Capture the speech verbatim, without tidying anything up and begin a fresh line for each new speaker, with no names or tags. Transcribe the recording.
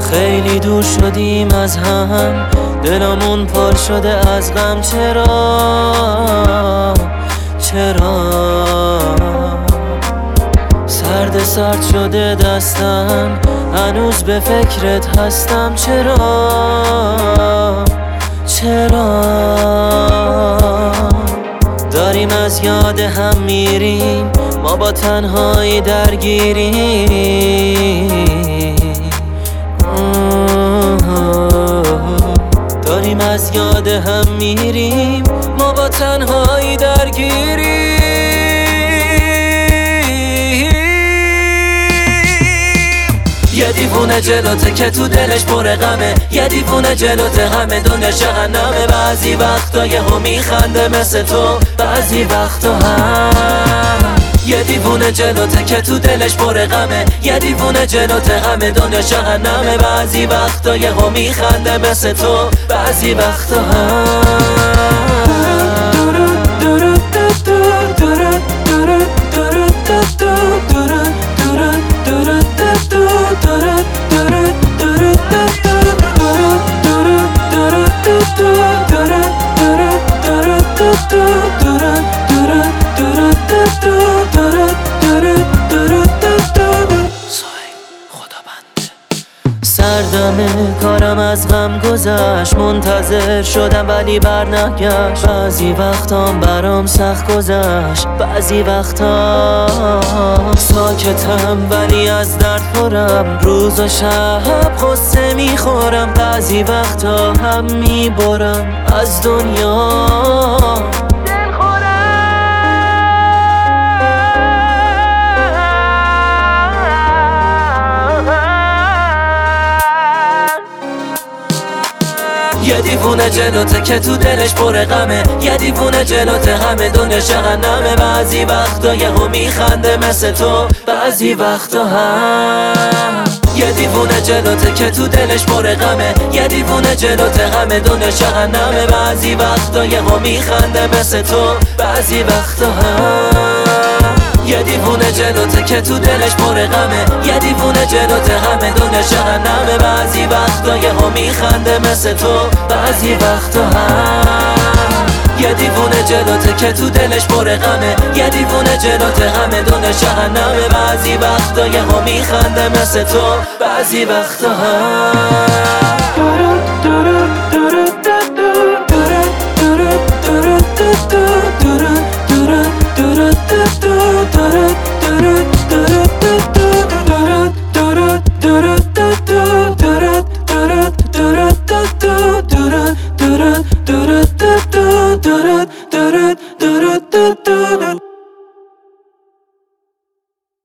خیلی دور شدیم از هم، دلمون پر شده از غم. چرا چرا سرد سرد شده دستم، هنوز به فکرت هستم. چرا چرا داریم از یاد هم میریم، ما با تنهایی درگیریم. داریم از یاد هم میریم، ما با تنهایی درگیریم. یه دیوونه جلوته که تو دلش پر غمه، یه دیوونه جلوته همه دنیا جهنمه. بعضی وقتا یهو میخنده مثل تو، بعضی وقتا هم یه دیوونه جلوته که تو دلش پر غمه، یه دیوونه جلوته همه دنیا جهنمه. بعضی وقتا یهو میخنده مثل تو، بعضی وقتا هم سردمه کارم از غم گذشت، منتظر شدم ولی بر نگشت. بعضی وقتام برام سخت گذشت، بعضی وقتا ساکتم ولی از درد پرم. روز و شب قصه میخورم، بعضی وقتا هم میبرم از دنیا. یه دیوونه جلوته که تو دلش پر غمه، یه دیوونه جلوته همه دنیا جهنمه. بعضی وقتا یهو میخنده مثل تو، بعضی وقتا هم یه دیوونه جلوته که تو دلش پر غمه، یه دیوونه جلوته همه دنیا جهنمه. بعضی وقتا یهو میخنده مثل تو، بعضی وقتا هم یه دیوونه جلوته که تو دلش پر غمه، یه دیوونه جلوته همه دنیا جهنمه. بعضی وقتا یهو میخنده مثل تو، بعضی وقتا هم یه دیوونه جلوته که تو دلش پر غمه، یه دیوونه جلوته همه دنیا جهنمه. بعضی وقتا یهو میخنده مثل تو، بعضی وقتا هم do do do do